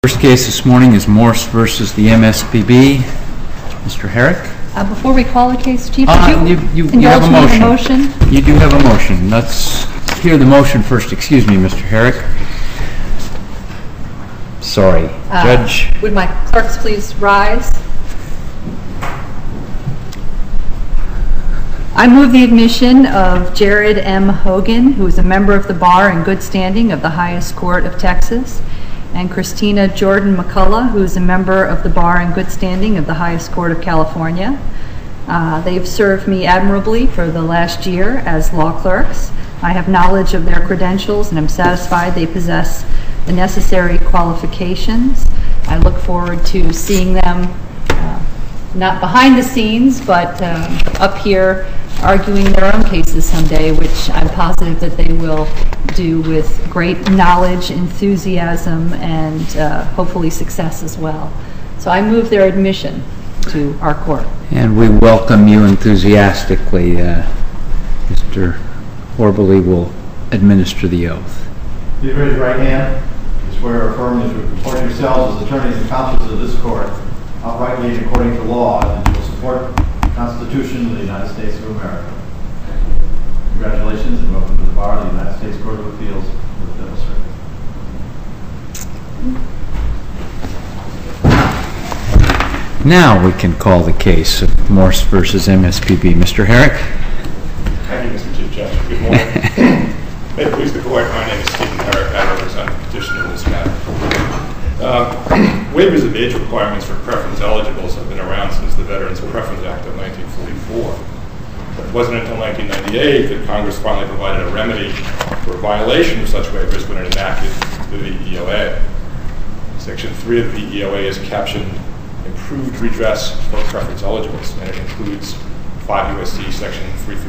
First case this morning is Morse versus the MSPB. Mr. Herrick? Before we call the case, Chief, you have a motion. You do have a motion. Let's hear the motion first. Excuse me, Mr. Herrick. Sorry. Judge. Would my clerks please rise? I move the admission of Jared M. Hogan, who is a member of the bar in good standing of the highest court of Texas, and Christina Jordan McCullough, who is a member of the bar in good standing of the highest court of California. They've served me admirably for the last year as law clerks. I have knowledge of their credentials and I'm satisfied they possess the necessary qualifications. I look forward to seeing them not behind the scenes, but up here arguing their own cases someday, which I'm positive that they will do with great knowledge, enthusiasm, and hopefully success as well. So I move their admission to our court. And we welcome you enthusiastically. Mr. Horbley will administer the oath. Please raise your right hand. You swear or affirm that you will comport yourselves as attorneys and counsels of this court, uprightly and according to law, and that you will support the Constitution of the United States of America. Congratulations and welcome to the bar of the United States Court of Appeals for the Federal Circuit. Now we can call the case of Morse versus MSPB. Mr. Herrick? Thank you, Mr. Chief Judge. Good morning. May it please the court, my name is Stephen Herrick. I represent the petitioner in this matter. Waivers of age requirements for preference eligibles have been around since the Veterans Preference Act of 1944. But it wasn't until 1998 that Congress finally provided a remedy for a violation of such waivers when it enacted the VEOA. Section 3 of the VEOA is captioned Improved Redress for Preference Eligibles, and it includes 5 U.S.C. Section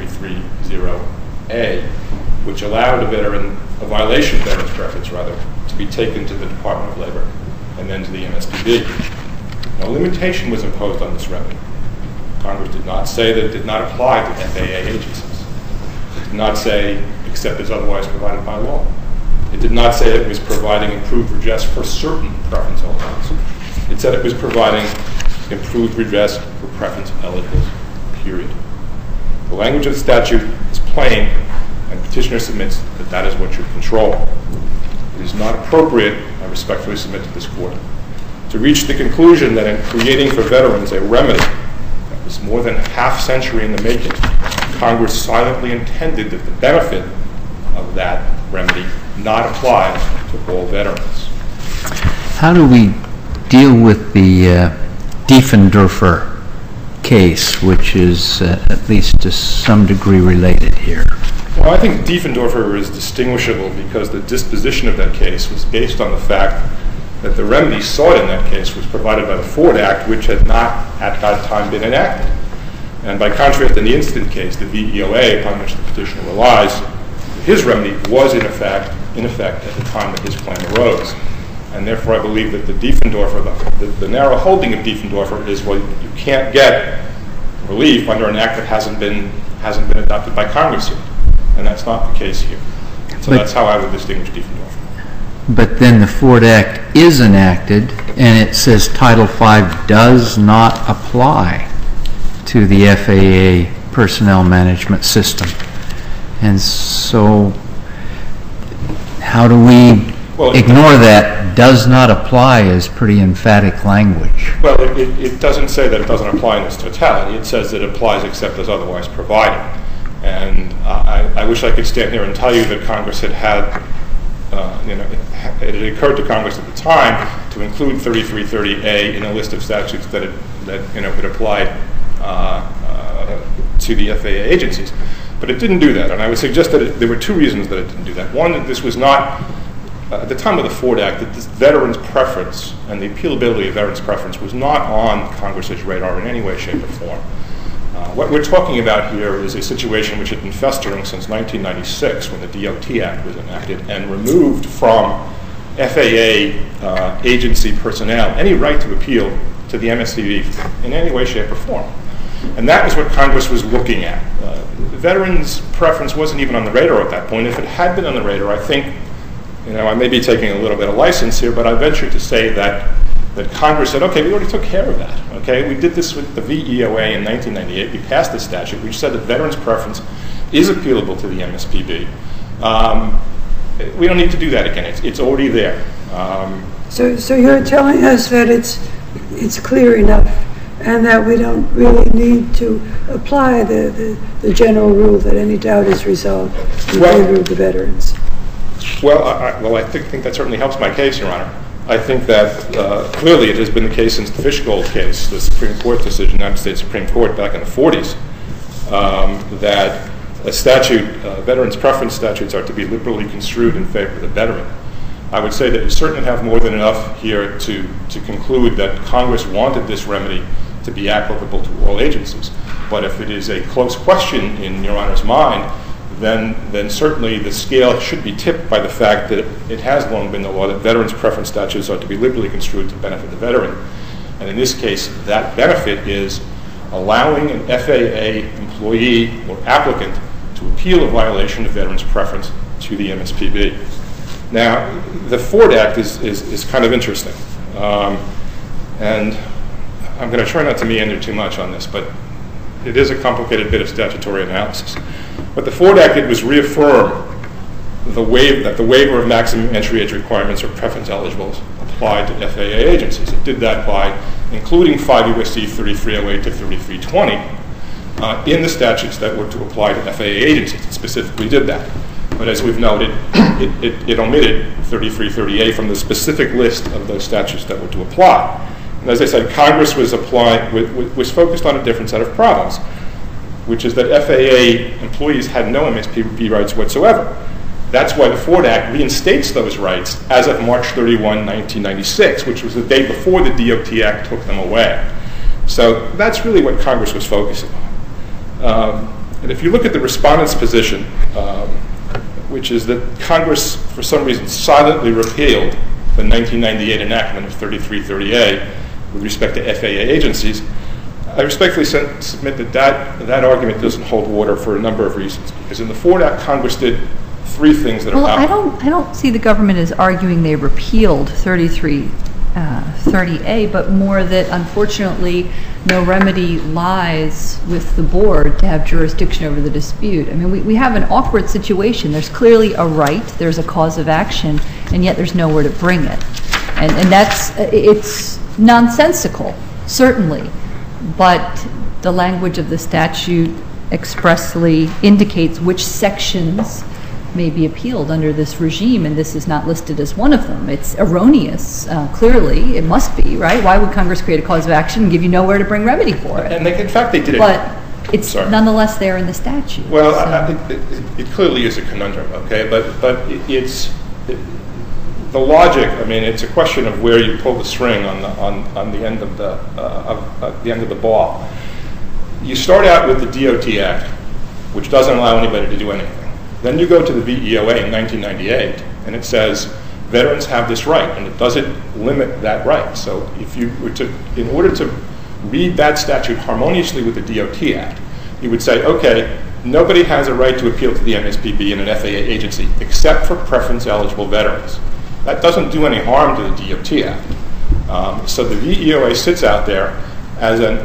3330A, which allowed a violation of veteran's preference, to be taken to the Department of Labor and then to the MSPB. No limitation was imposed on this remedy. Congress did not say that it did not apply to FAA agencies. It did not say, except as otherwise provided by law. It did not say it was providing improved redress for certain preference eligibles. It said it was providing improved redress for preference eligibles, period. The language of the statute is plain, and petitioner submits that that is what should control. It is not appropriate, I respectfully submit to this court, to reach the conclusion that in creating for veterans a remedy that was more than a half century in the making, Congress silently intended that the benefit of that remedy not apply to all veterans. How do we deal with the Diefendorfer case, which is at least to some degree related here? Well, I think Diefendorfer is distinguishable because the disposition of that case was based on the fact that the remedy sought in that case was provided by the Ford Act, which had not at that time been enacted. And by contrast, in the instant case, the VEOA, upon which the petitioner relies, his remedy was in effect at the time that his claim arose. And therefore, I believe that the Diefendorfer, the narrow holding of Diefendorfer is, well, you can't get relief under an act that hasn't been adopted by Congress yet. And that's not the case here. So that's how I would distinguish Diefendorfer. But then the Ford Act is enacted, and it says Title V does not apply to the FAA personnel management system. And so how do we ignore that? Does not apply is pretty emphatic language. Well, it doesn't say that it doesn't apply in its totality. It says that it applies except as otherwise provided. And I wish I could stand here and tell you that Congress it had occurred to Congress at the time to include 3330A in a list of statutes that could apply to the FAA agencies. But it didn't do that. And I would suggest that there were two reasons that it didn't do that. One, that this was not, at the time of the Ford Act, that this veterans' preference and the appealability of veterans' preference was not on Congress's radar in any way, shape, or form. What we're talking about here is a situation which had been festering since 1996 when the DOT Act was enacted and removed from FAA agency personnel any right to appeal to the MSPB in any way, shape, or form. And that was what Congress was looking at. Veterans' preference wasn't even on the radar at that point. If it had been on the radar, I think I may be taking a little bit of license here, but I venture to say that Congress said, okay, we already took care of that. Okay, we did this with the VEOA in 1998. We passed the statute. We said that veterans' preference is appealable to the MSPB. We don't need to do that again. It's already there. So you're telling us that it's clear enough, and that we don't really need to apply the general rule that any doubt is resolved in favor of the veterans. Well, I think that certainly helps my case, Your Honor. I think that clearly it has been the case since the Fishgold case, the Supreme Court decision, United States Supreme Court back in the 40s, that a statute, veterans' preference statutes are to be liberally construed in favor of the veteran. I would say that you certainly have more than enough here to conclude that Congress wanted this remedy to be applicable to all agencies. But if it is a close question in Your Honor's mind, then certainly the scale should be tipped by the fact that it has long been the law that veterans' preference statutes are to be liberally construed to benefit the veteran. And in this case, that benefit is allowing an FAA employee or applicant to appeal a violation of veterans' preference to the MSPB. Now, the Ford Act is kind of interesting. And I'm going to try not to meander too much on this, but it is a complicated bit of statutory analysis. But the Ford Act, it was reaffirmed that the waiver of maximum entry age requirements for preference eligibles applied to FAA agencies. It did that by including 5 U.S.C. 3308 to 3320 in the statutes that were to apply to FAA agencies. It specifically did that. But as we've noted, it omitted 3338 from the specific list of those statutes that were to apply. And as I said, Congress was focused on a different set of problems, which is that FAA employees had no MSPB rights whatsoever. That's why the Ford Act reinstates those rights as of March 31, 1996, which was the day before the DOT Act took them away. So that's really what Congress was focusing on. And if you look at the respondent's position, which is that Congress, for some reason, silently repealed the 1998 enactment of 3338 with respect to FAA agencies, I respectfully submit that argument doesn't hold water for a number of reasons. Because in the Ford Act, Congress did three things that are powerful. I don't see the government as arguing they repealed 3330A, but more that, unfortunately, no remedy lies with the board to have jurisdiction over the dispute. I mean, we have an awkward situation. There's clearly a right, there's a cause of action, and yet there's nowhere to bring it. And it's nonsensical, certainly, but the language of the statute expressly indicates which sections may be appealed under this regime, and this is not listed as one of them. It's erroneous, clearly. It must be, right? Why would Congress create a cause of action and give you nowhere to bring remedy for it? And in fact, they did it. But it's nonetheless there in the statute. Well, it clearly is a conundrum, okay? But it's the logic. I mean, it's a question of where you pull the string on the end of the end of the ball. You start out with the DOT Act, which doesn't allow anybody to do anything. Then you go to the VEOA in 1998, and it says veterans have this right, and it doesn't limit that right. So if you were to, in order to read that statute harmoniously with the DOT Act, you would say, okay, nobody has a right to appeal to the MSPB in an FAA agency except for preference-eligible veterans. That doesn't do any harm to the DOT Act. So the VEOA sits out there as an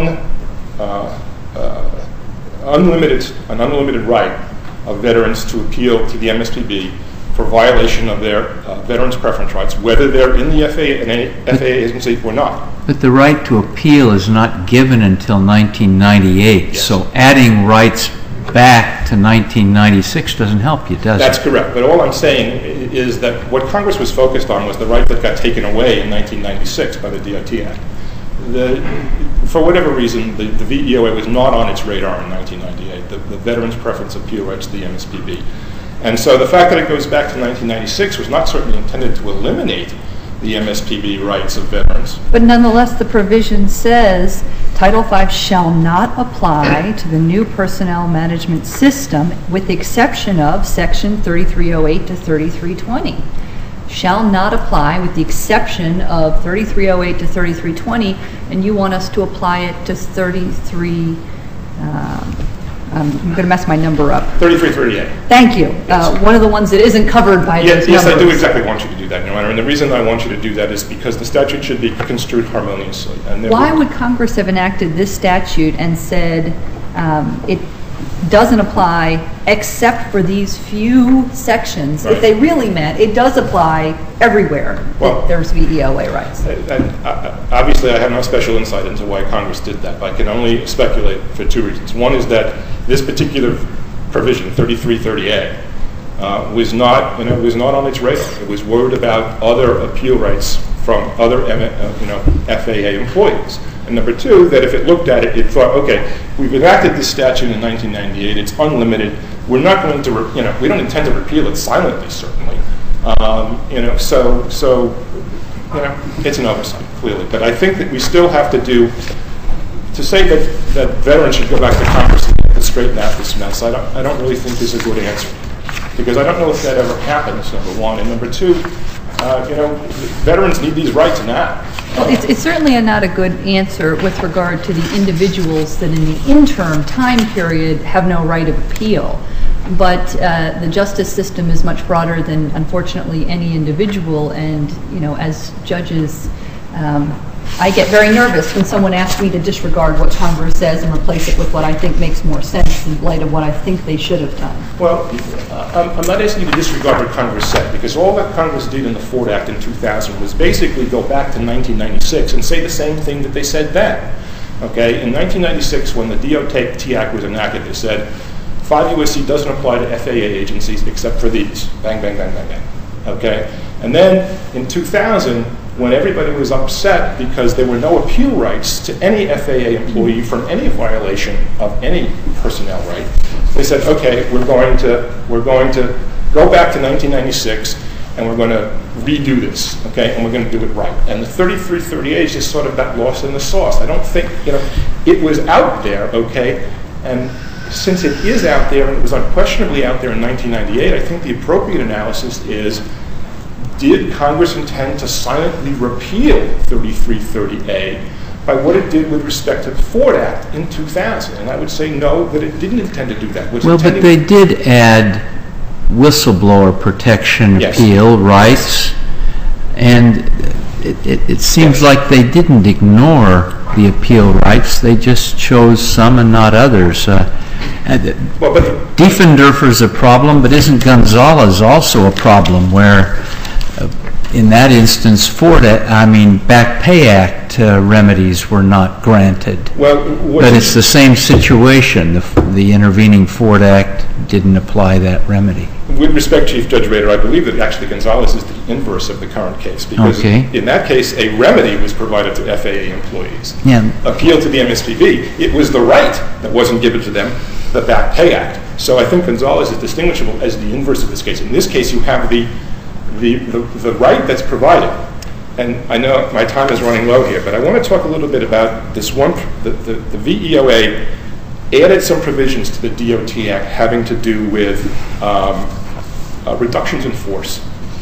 unlimited right of veterans to appeal to the MSPB for violation of their veterans' preference rights, whether they're in the FAA agency or not. But the right to appeal is not given until 1998, yes. So adding rights back to 1996 doesn't help you, does it? That's correct. But all I'm saying is that what Congress was focused on was the right that got taken away in 1996 by the DOT Act. For whatever reason, the VEOA was not on its radar in 1998, the veterans' preference appeal rights to the MSPB. And so the fact that it goes back to 1996 was not certainly intended to eliminate the MSPB rights of veterans. But nonetheless, the provision says Title V shall not apply to the new personnel management system with the exception of Section 3308 to 3320. Shall not apply with the exception of 3308 to 3320, and you want us to apply it to 33, I'm going to mess my number up. 3338. Thank you. Yes. One of the ones that isn't covered by those numbers. Yes, I do exactly want you to do that, Your Honor. And the reason I want you to do that is because the statute should be construed harmoniously. And why would Congress have enacted this statute and said it doesn't apply except for these few sections? Right. If they really meant it does apply everywhere that there's VEOA rights. Obviously, I have no special insight into why Congress did that, but I can only speculate for two reasons. One is that this particular provision, 3330A, was not on its radar. It was worried about other appeal rights from other FAA employees. And number two, that if it looked at it, it thought, okay, we've enacted this statute in 1998. It's unlimited. We're not going to, we don't intend to repeal it silently, certainly. So it's an oversight, clearly. But I think that we still have to say that veterans should go back to Congress and straighten out this mess. I don't really think is a good answer, because I don't know if that ever happens, number one. And number two, veterans need these rights now. Well, it's certainly not a good answer with regard to the individuals that in the interim time period have no right of appeal. But the justice system is much broader than, unfortunately, any individual. And, as judges, I get very nervous when someone asks me to disregard what Congress says and replace it with what I think makes more sense in light of what I think they should have done. Well, I'm not asking you to disregard what Congress said, because all that Congress did in the Ford Act in 2000 was basically go back to 1996 and say the same thing that they said then. Okay? In 1996, when the DOT Act was enacted, they said 5 U.S.C. doesn't apply to FAA agencies except for these. Bang, bang, bang, bang, bang. Okay? And then in 2000, when everybody was upset because there were no appeal rights to any FAA employee from any violation of any personnel right, they said, okay, we're going to go back to 1996 and we're going to redo this, okay, and we're going to do it right. And the 3338 just sort of got lost in the sauce. I don't think, it was out there, okay, and since it is out there and it was unquestionably out there in 1998, I think the appropriate analysis is, did Congress intend to silently repeal 3330A by what it did with respect to the Ford Act in 2000? And I would say no, that it didn't intend to do that. Well, but they did add whistleblower protection appeal rights, and it seems like they didn't ignore the appeal rights. They just chose some and not others. Diefendorfer's a problem, but isn't Gonzalez also a problem where in that instance, Back Pay Act remedies were not granted. But it's the same situation. The intervening Ford Act didn't apply that remedy. With respect, Chief Judge Rader, I believe that actually Gonzalez is the inverse of the current case, because in that case, a remedy was provided to FAA employees. Appeal to the MSPB, it was the right that wasn't given to them, the Back Pay Act. So I think Gonzalez is distinguishable as the inverse of this case. In this case, you have the right that's provided. And I know my time is running low here, but I want to talk a little bit about this one. The VEOA added some provisions to the DOT Act having to do with reductions in force.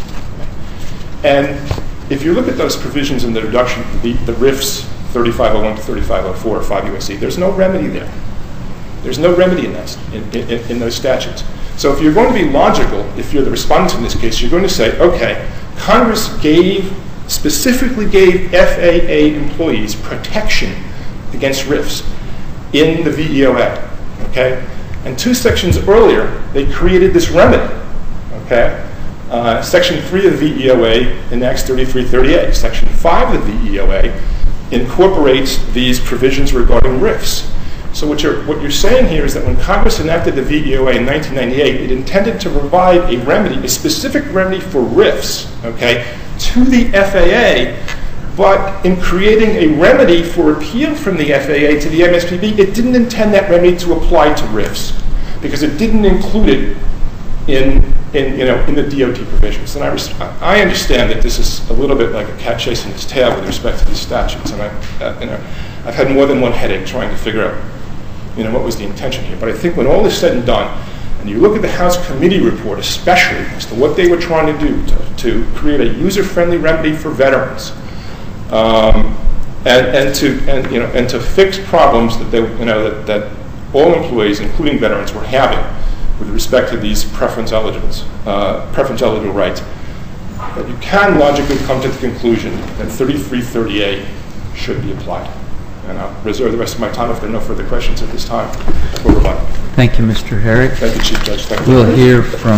And if you look at those provisions in the reduction, the RIFs 3501 to 3504 or 5 U.S.C., there's no remedy there. There's no remedy in those statutes. So if you're going to be logical, if you're the respondent in this case, you're going to say, okay, Congress specifically gave FAA employees protection against RIFs in the VEOA, okay? And 2 sections earlier, they created this remedy, okay? Section 3 of the VEOA enacts 3338. Section 5 of the VEOA incorporates these provisions regarding RIFs. So what you're saying here is that when Congress enacted the VEOA in 1998, it intended to provide a remedy, a specific remedy for RIFs, okay, to the FAA, but in creating a remedy for appeal from the FAA to the MSPB, it didn't intend that remedy to apply to RIFs, because it didn't include it in the DOT provisions. And I understand that this is a little bit like a cat chasing its tail with respect to these statutes, and I've had more than one headache trying to figure out what was the intention here. But I think when all is said and done, and you look at the House committee report especially as to what they were trying to do to create a user-friendly remedy for veterans, and to fix problems that all employees, including veterans, were having with respect to these preference eligible rights, that you can logically come to the conclusion that 3330A should be applied. And I'll reserve the rest of my time if there are no further questions at this time. We'll rebut. Thank you, Mr. Herrick. Thank you, Chief Judge. Thank you. We'll hear from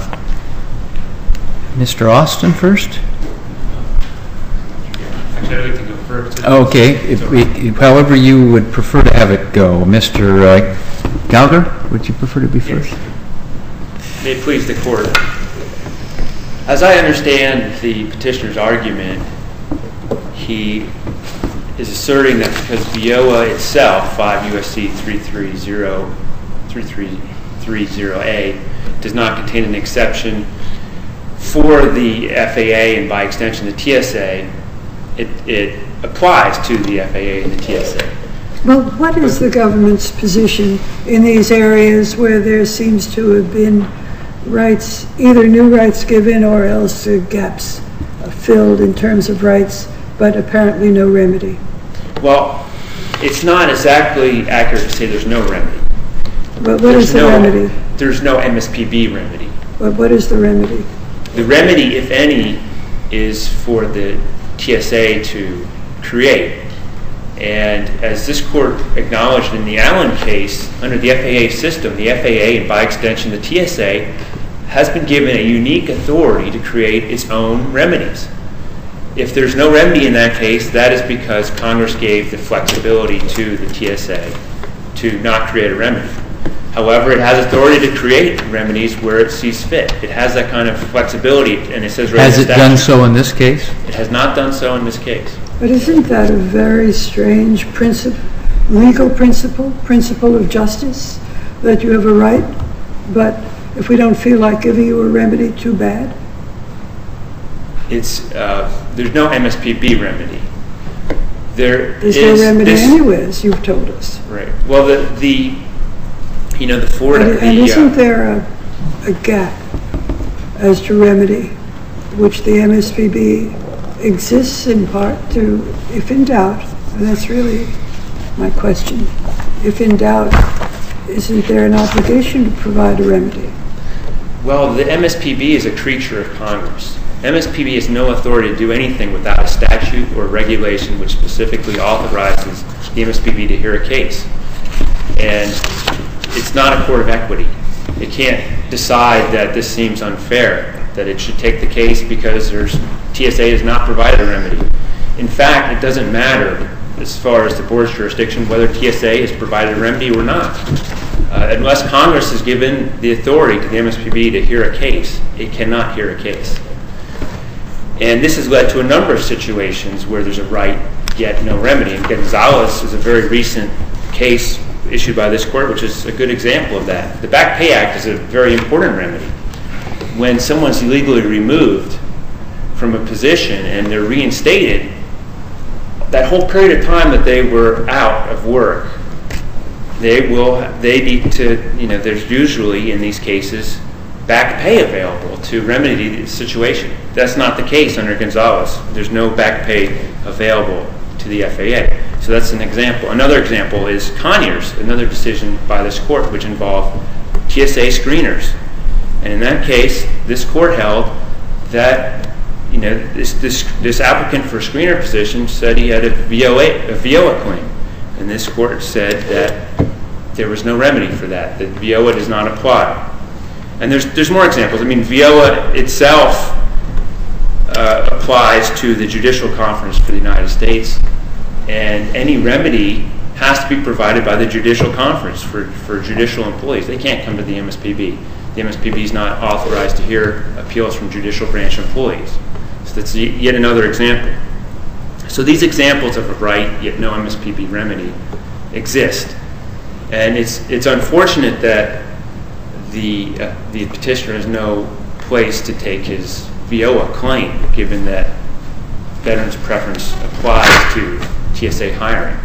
Mr. Austin first. Actually, I'd like to go first. Okay, however you would prefer to have it go. Mr. Gallagher, would you prefer to be first? Yes. May it please the Court. As I understand the petitioner's argument, he is asserting that because VIOA itself, 5 U.S.C. 3330A, does not contain an exception for the FAA and by extension the TSA, it applies to the FAA and the TSA. Well, what is the government's position in these areas where there seems to have been rights, either new rights given or else gaps filled in terms of rights, but apparently no remedy? Well, it's not exactly accurate to say there's no remedy. But what is the remedy? There's no MSPB remedy. But what is the remedy? The remedy, if any, is for the TSA to create. And as this Court acknowledged in the Allen case, under the FAA system, the FAA, and by extension the TSA, has been given a unique authority to create its own remedies. If there's no remedy in that case, that is because Congress gave the flexibility to the TSA to not create a remedy. However, it has authority to create remedies where it sees fit. It has that kind of flexibility, and it says right in the statute. Has it done so in this case? It has not done so in this case. But isn't that a very strange legal principle of justice, that you have a right, but if we don't feel like giving you a remedy, too bad? There's no MSPB remedy. There's no remedy anywhere, as you've told us. Right. Well, the Florida... And isn't there a gap as to remedy, which the MSPB exists in part to, if in doubt, and that's really my question, if in doubt, isn't there an obligation to provide a remedy? Well, the MSPB is a creature of Congress. MSPB has no authority to do anything without a statute or regulation which specifically authorizes the MSPB to hear a case. And it's not a court of equity. It can't decide that this seems unfair, that it should take the case because TSA has not provided a remedy. In fact, it doesn't matter as far as the board's jurisdiction whether TSA has provided a remedy or not. Unless Congress has given the authority to the MSPB to hear a case, it cannot hear a case. And this has led to a number of situations where there's a right, yet no remedy. And Gonzalez is a very recent case issued by this court, which is a good example of that. The Back Pay Act is a very important remedy. When someone's illegally removed from a position and they're reinstated, that whole period of time that they were out of work, they need to, there's usually in these cases back pay available to remedy the situation. That's not the case under Gonzalez. There's no back pay available to the FAA. So that's an example. Another example is Conyers, another decision by this court which involved TSA screeners. And in that case, this court held that this applicant for a screener position said he had a VIOA claim. And this court said that there was no remedy for that VIOA does not apply. And there's more examples. I mean, VIOA itself applies to the Judicial Conference for the United States, and any remedy has to be provided by the Judicial Conference for judicial employees. They can't come to the MSPB. The MSPB is not authorized to hear appeals from judicial branch employees. So that's yet another example. So these examples of a right, yet no MSPB remedy, exist. And it's unfortunate that the petitioner has no place to take his VIOA claim, given that veterans' preference applies to TSA hiring.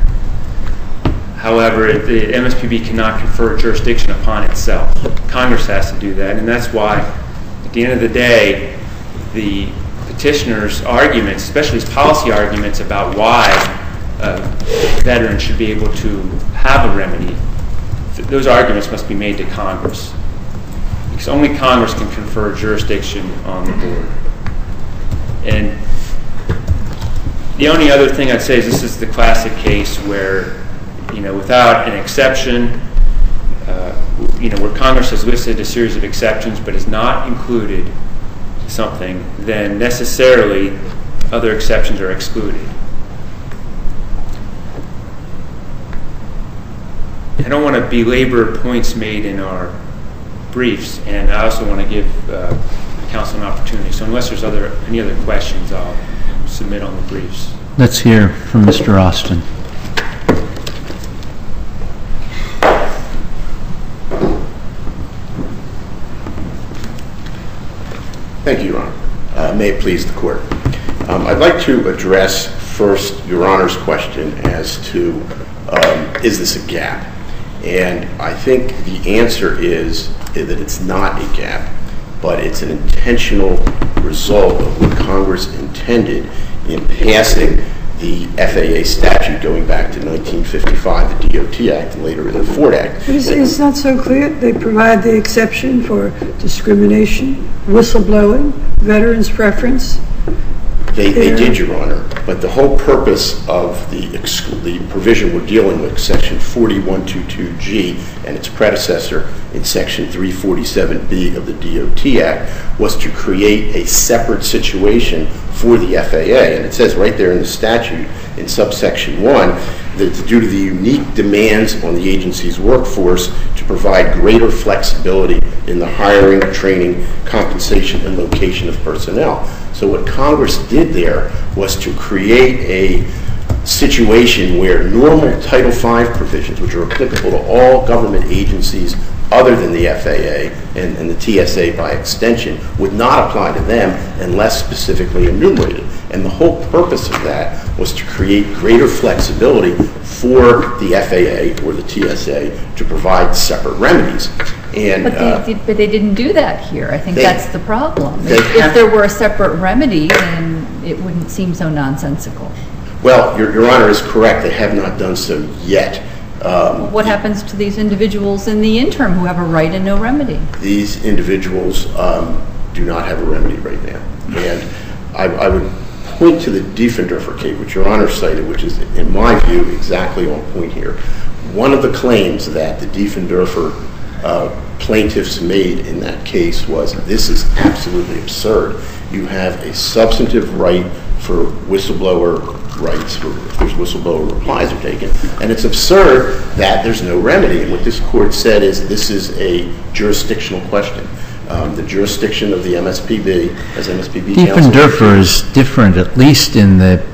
However, the MSPB cannot confer jurisdiction upon itself. Congress has to do that, and that's why, at the end of the day, the petitioner's arguments, especially his policy arguments about why veterans should be able to have a remedy, those arguments must be made to Congress, because only Congress can confer jurisdiction on the board. And the only other thing I'd say is this is the classic case where, without an exception, where Congress has listed a series of exceptions but has not included something, then necessarily other exceptions are excluded. I don't want to belabor points made in our briefs, and I also want to give counsel an opportunity. So unless there's any other questions, I'll submit on the briefs. Let's hear from Mr. Austin. Thank you, Your Honor. May it please the Court. I'd like to address first Your Honor's question as to is this a gap? And I think the answer is that it's not a gap, but it's an intentional result of what Congress intended in passing the FAA statute going back to 1955, the DOT Act, and later the Ford Act. It's not so clear. They provide the exception for discrimination, whistleblowing, veterans' preference. They did, Your Honor, but the whole purpose of the provision we're dealing with, Section 4122G and its predecessor in Section 347B of the DOT Act, was to create a separate situation for the FAA. And it says right there in the statute in subsection 1 that it's due to the unique demands on the agency's workforce to provide greater flexibility in the hiring, training, compensation, and location of personnel. So what Congress did there was to create a situation where normal Title V provisions, which are applicable to all government agencies other than the FAA and the TSA by extension, would not apply to them unless specifically enumerated. And the whole purpose of that was to create greater flexibility for the FAA or the TSA to provide separate remedies. And, but they didn't do that here. I think that's the problem. If there were a separate remedy, then it wouldn't seem so nonsensical. Well, Your Honor is correct. They have not done so yet. What happens to these individuals in the interim who have a right and no remedy? These individuals do not have a remedy right now. And I would point to the Diefendorfer case, which Your Honor cited, which is, in my view, exactly on point here. One of the claims that the Diefendorfer plaintiffs made in that case was, this is absolutely absurd. You have a substantive right for whistleblower rights, if there's whistleblower replies are taken, and it's absurd that there's no remedy. And what this court said is this is a jurisdictional question. The jurisdiction of the MSPB, as MSPB counsel... Diefendorfer is different, at least in the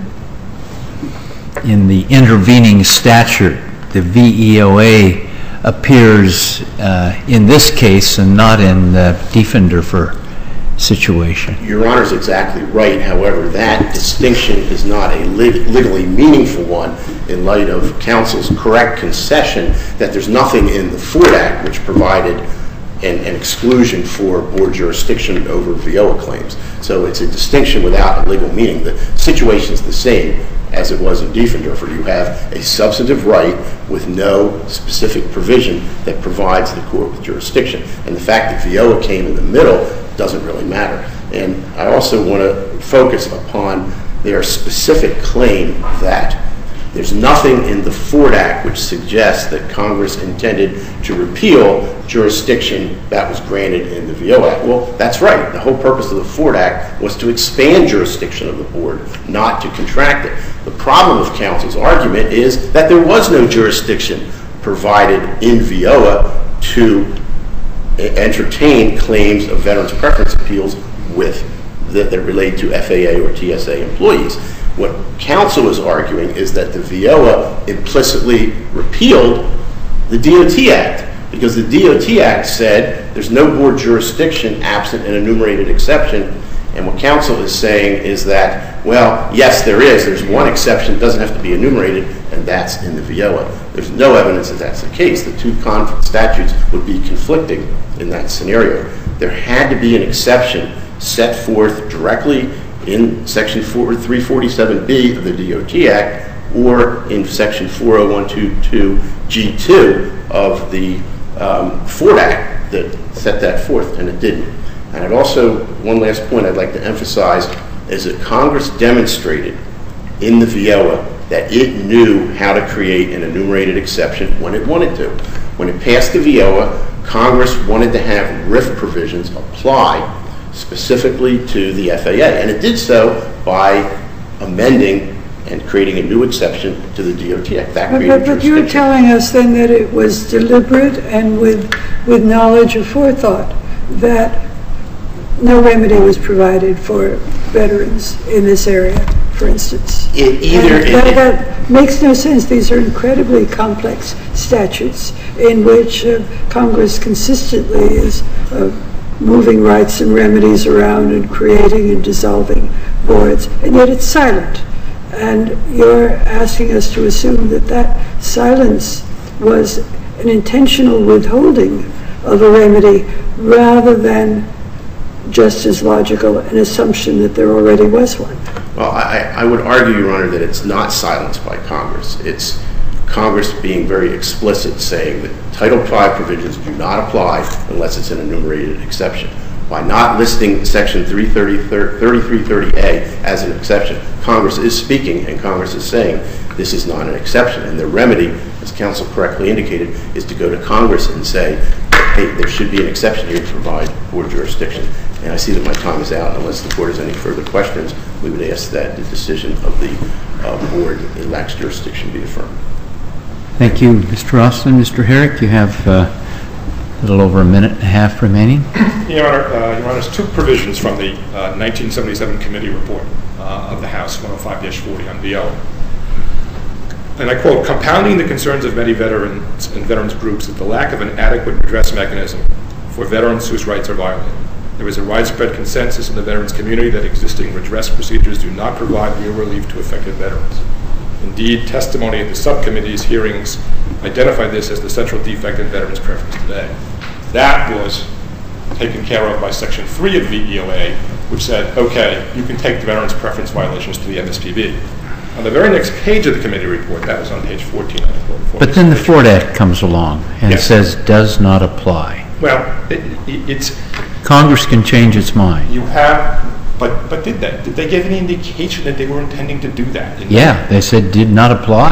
intervening statute. The VEOA appears in this case and not in the Diefendorfer situation. Your Honor is exactly right. However, that distinction is not a legally meaningful one in light of counsel's correct concession that there's nothing in the Ford Act which provided an exclusion for board jurisdiction over VEOA claims. So it's a distinction without a legal meaning. The situation is the same as it was in Diefendorfer. You have a substantive right with no specific provision that provides the court with jurisdiction. And the fact that VEOA came in the middle doesn't really matter. And I also want to focus upon their specific claim that there's nothing in the Ford Act which suggests that Congress intended to repeal jurisdiction that was granted in the VEOA Act. Well, that's right. The whole purpose of the Ford Act was to expand jurisdiction of the board, not to contract it. The problem with counsel's argument is that there was no jurisdiction provided in VEOA to entertain claims of veterans' preference appeals that relate to FAA or TSA employees. What counsel is arguing is that the VEOA implicitly repealed the DOT Act because the DOT Act said there's no board jurisdiction absent an enumerated exception. And what counsel is saying is that, well, yes, there is. There's one exception. It doesn't have to be enumerated, and that's in the VEOA. There's no evidence that that's the case. The two statutes would be conflicting in that scenario. There had to be an exception set forth directly in Section 347B of the DOT Act or in Section 40122G2 of the Ford Act that set that forth, and it didn't. And I'd also, one last point I'd like to emphasize is that Congress demonstrated in the VIOA that it knew how to create an enumerated exception when it wanted to. When it passed the VIOA, Congress wanted to have RIF provisions apply specifically to the FAA, and it did so by amending and creating a new exception to the DOT Act. That created But you're telling us then that it was deliberate and with knowledge or forethought that no remedy was provided for veterans in this area, for instance. That makes no sense. These are incredibly complex statutes in which Congress consistently is moving rights and remedies around and creating and dissolving boards, and yet it's silent. And you're asking us to assume that that silence was an intentional withholding of a remedy rather than just as logical an assumption that there already was one. Well, I would argue, Your Honor, that it's not silenced by Congress. It's Congress being very explicit, saying that Title V provisions do not apply unless it's an enumerated exception. By not listing Section 3330A as an exception, Congress is speaking, and Congress is saying this is not an exception. And the remedy, as counsel correctly indicated, is to go to Congress and say, hey, there should be an exception here to provide board jurisdiction. And I see that my time is out. Unless the Court has any further questions, we would ask that the decision of the board in lax jurisdiction be affirmed. Thank you, Mr. Austin. Mr. Herrick, you have a little over a minute and a half remaining. Your Honor, there's two provisions from the 1977 committee report of the House, 105-40 on VO. And I quote, compounding the concerns of many veterans and veterans groups that the lack of an adequate redress mechanism for veterans whose rights are violated. There is a widespread consensus in the veterans community that existing redress procedures do not provide real relief to affected veterans. Indeed, testimony at the subcommittee's hearings identified this as the central defect in veterans' preference today. That was taken care of by Section 3 of VEOA, which said, okay, you can take the veterans' preference violations to the MSPB. On the very next page of the committee report, that was on page 14, I quote. But then the Ford Act comes along and it says does not apply. Well, it's... Congress can change its mind. You have... But did they? Did they give any indication that they were intending to do that? Yeah, they said did not apply.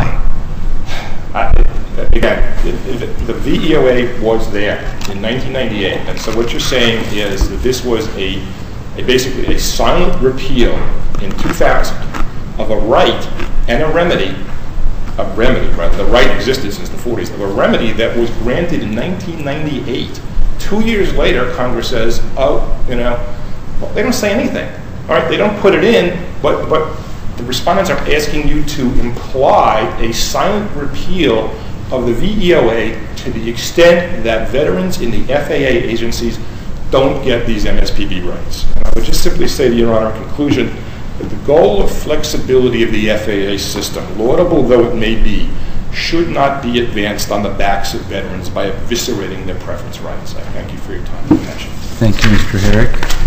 Again, the VEOA was there in 1998, and so what you're saying is that this was basically a silent repeal in 2000 of a right and a remedy, the right existed since the 40s, of a remedy that was granted in 1998. 2 years later, Congress says, well, they don't say anything. All right, they don't put it in, but the respondents are asking you to imply a silent repeal of the VEOA to the extent that veterans in the FAA agencies don't get these MSPB rights. And I would just simply say to Your Honor, in conclusion, that the goal of flexibility of the FAA system, laudable though it may be, should not be advanced on the backs of veterans by eviscerating their preference rights. I thank you for your time and attention. Thank you, Mr. Herrick.